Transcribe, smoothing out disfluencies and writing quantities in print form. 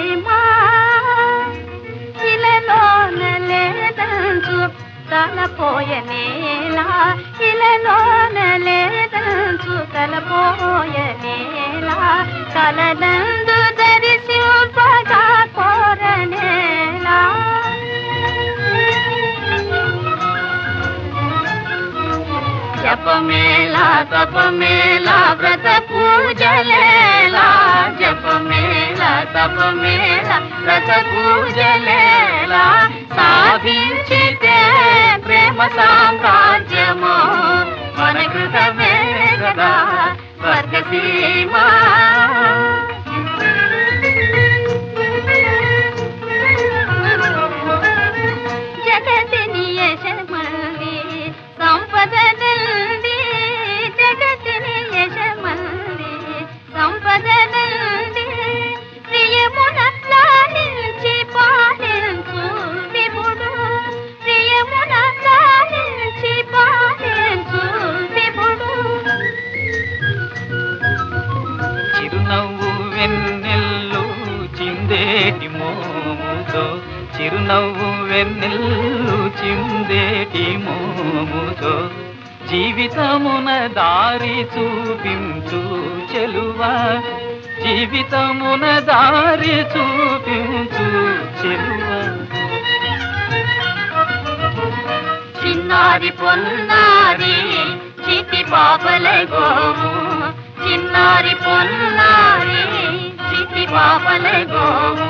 సీమా ఇలలోన లేదంచు తలపోయనేలా ఇలలోన లేదంచు తలపోయనేలా కలనందు దరిశింపగా కోరనేలా జపమేలా తపమేలా వ్రత పూజలేలా జపమేలా తపమేలా వ్రత పూజలేలా సాధించితే ప్రేమ సామ్రాజ్యము మన కృతమే కదా స్వర్గసీమా జగతిని యశమంది సంపదనంది జగతిని యశమంది సంపదనంది ప్రియమున లాలించి పాలించు విభుడు ప్రియమున లాలించి పాలించు విభుడు చిరునవ్వు వెన్నెల్లు చిందేటి మోముతో చిరునవ్వు వెన్నెల్లు చిందేటి మోముతో జీవితమున దారి చూపించు చెలువా జీవితమున దారి చూపించు చెలువా చిన్నారి పొన్నారి చిటి పాపల గోము చిన్నారి పొన్నారి చిటి పాపల గోము